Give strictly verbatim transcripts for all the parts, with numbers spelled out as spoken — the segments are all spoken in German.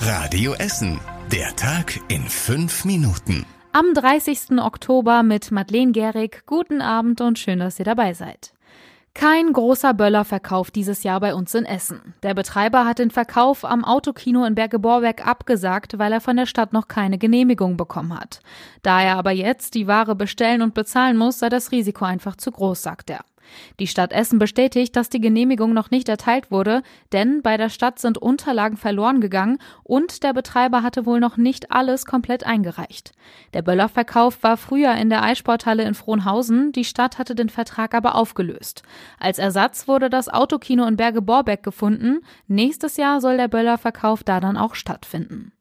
Radio Essen. Der Tag in fünf Minuten. Am dreißigsten Oktober mit Madeleine Gehrig. Guten Abend und schön, dass ihr dabei seid. Kein großer Böllerverkauf dieses Jahr bei uns in Essen. Der Betreiber hat den Verkauf am Autokino in Berge-Borbeck abgesagt, weil er von der Stadt noch keine Genehmigung bekommen hat. Da er aber jetzt die Ware bestellen und bezahlen muss, sei das Risiko einfach zu groß, sagt er. Die Stadt Essen bestätigt, dass die Genehmigung noch nicht erteilt wurde, denn bei der Stadt sind Unterlagen verloren gegangen und der Betreiber hatte wohl noch nicht alles komplett eingereicht. Der Böllerverkauf war früher in der Eissporthalle in Frohnhausen, die Stadt hatte den Vertrag aber aufgelöst. Als Ersatz wurde das Autokino in Berge-Borbeck gefunden. Nächstes Jahr soll der Böllerverkauf da dann auch stattfinden.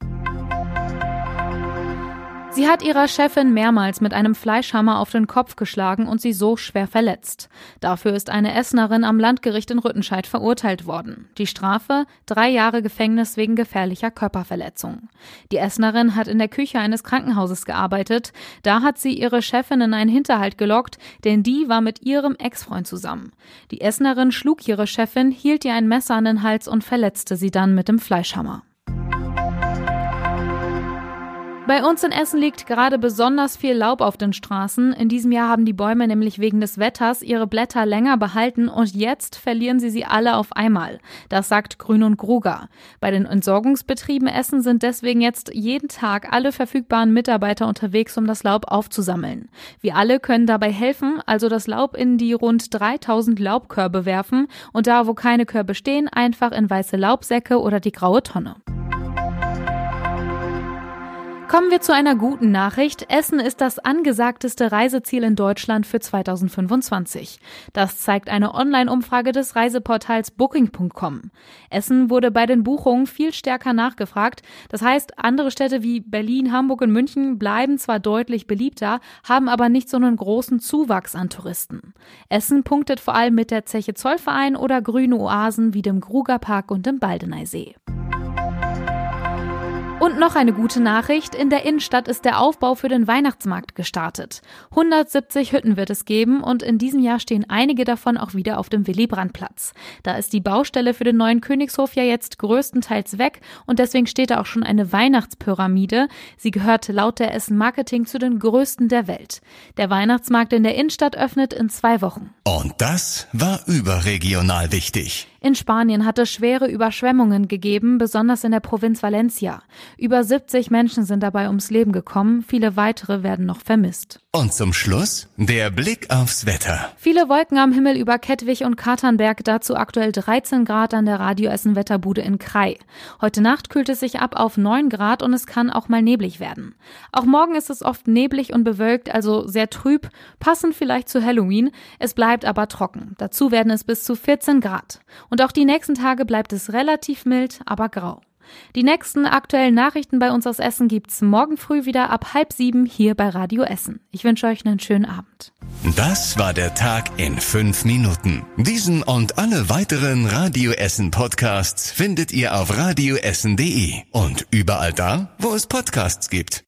Sie hat ihrer Chefin mehrmals mit einem Fleischhammer auf den Kopf geschlagen und sie so schwer verletzt. Dafür ist eine Essenerin am Landgericht in Rüttenscheid verurteilt worden. Die Strafe: drei Jahre Gefängnis wegen gefährlicher Körperverletzung. Die Essenerin hat in der Küche eines Krankenhauses gearbeitet. Da hat sie ihre Chefin in einen Hinterhalt gelockt, denn die war mit ihrem Ex-Freund zusammen. Die Essenerin schlug ihre Chefin, hielt ihr ein Messer an den Hals und verletzte sie dann mit dem Fleischhammer. Bei uns in Essen liegt gerade besonders viel Laub auf den Straßen. In diesem Jahr haben die Bäume nämlich wegen des Wetters ihre Blätter länger behalten und jetzt verlieren sie sie alle auf einmal. Das sagt Grün und Gruger. Bei den Entsorgungsbetrieben Essen sind deswegen jetzt jeden Tag alle verfügbaren Mitarbeiter unterwegs, um das Laub aufzusammeln. Wir alle können dabei helfen, also das Laub in die rund dreitausend Laubkörbe werfen und da, wo keine Körbe stehen, einfach in weiße Laubsäcke oder die graue Tonne. Kommen wir zu einer guten Nachricht. Essen ist das angesagteste Reiseziel in Deutschland für zweitausendfünfundzwanzig. Das zeigt eine Online-Umfrage des Reiseportals Booking Punkt com. Essen wurde bei den Buchungen viel stärker nachgefragt. Das heißt, andere Städte wie Berlin, Hamburg und München bleiben zwar deutlich beliebter, haben aber nicht so einen großen Zuwachs an Touristen. Essen punktet vor allem mit der Zeche Zollverein oder grüne Oasen wie dem Grugerpark und dem Baldeneysee. Und noch eine gute Nachricht. In der Innenstadt ist der Aufbau für den Weihnachtsmarkt gestartet. hundertsiebzig Hütten wird es geben und in diesem Jahr stehen einige davon auch wieder auf dem Willy-Brandt-Platz. Da ist die Baustelle für den neuen Königshof ja jetzt größtenteils weg und deswegen steht da auch schon eine Weihnachtspyramide. Sie gehört laut der Essen Marketing zu den größten der Welt. Der Weihnachtsmarkt in der Innenstadt öffnet in zwei Wochen. Und das war überregional wichtig. In Spanien hat es schwere Überschwemmungen gegeben, besonders in der Provinz Valencia. Über siebzig Menschen sind dabei ums Leben gekommen, viele weitere werden noch vermisst. Und zum Schluss der Blick aufs Wetter. Viele Wolken am Himmel über Kettwig und Katernberg, dazu aktuell dreizehn Grad an der Radio Essen Wetterbude in Krai. Heute Nacht kühlt es sich ab auf neun Grad und es kann auch mal neblig werden. Auch morgen ist es oft neblig und bewölkt, also sehr trüb, passend vielleicht zu Halloween. Es bleibt aber trocken. Dazu werden es bis zu vierzehn Grad. Und auch die nächsten Tage bleibt es relativ mild, aber grau. Die nächsten aktuellen Nachrichten bei uns aus Essen gibt's morgen früh wieder ab halb sieben hier bei Radio Essen. Ich wünsche euch einen schönen Abend. Das war der Tag in fünf Minuten. Diesen und alle weiteren Radio Essen Podcasts findet ihr auf radioessen punkt de und überall da, wo es Podcasts gibt.